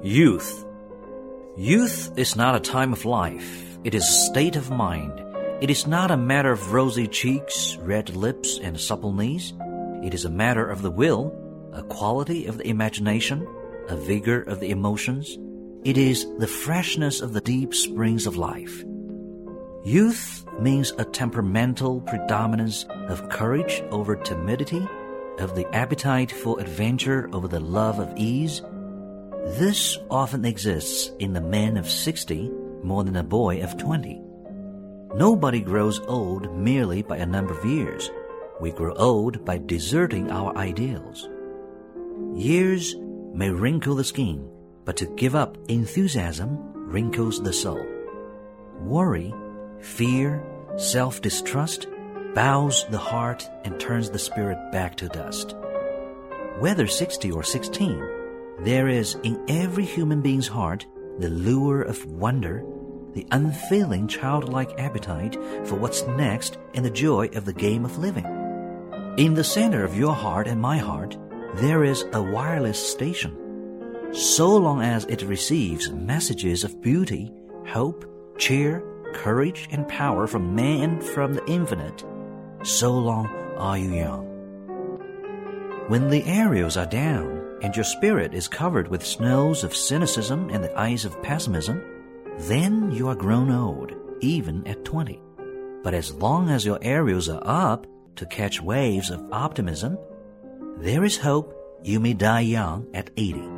Youth. Youth is not a time of life. It is a state of mind. It is not a matter of rosy cheeks, red lips, and supple knees. It is a matter of the will, a quality of the imagination, a vigor of the emotions. It is the freshness of the deep springs of life. Youth means a temperamental predominance of courage over timidity, of the appetite for adventure over the love of ease. This often exists in the man of 60 more than a boy of 20. Nobody grows old merely by a number of years. We grow old by deserting our ideals. Years may wrinkle the skin, but to give up enthusiasm wrinkles the soul. Worry, fear, self-distrust bows the heart and turns the spirit back to dust. Whether 60 or 16, there is in every human being's heart the lure of wonder, the unfailing childlike appetite for what's next, and the joy of the game of living. In the center of your heart and my heart, there is a wireless station. So long as it receives messages of beauty, hope, cheer, courage, and power from man and from the infinite, so long are you young. When the aerials are down and your spirit is covered with snows of cynicism and the ice of pessimism, then you are grown old, even at 20. But as long as your aerials are up to catch waves of optimism, there is hope you may die young at 80.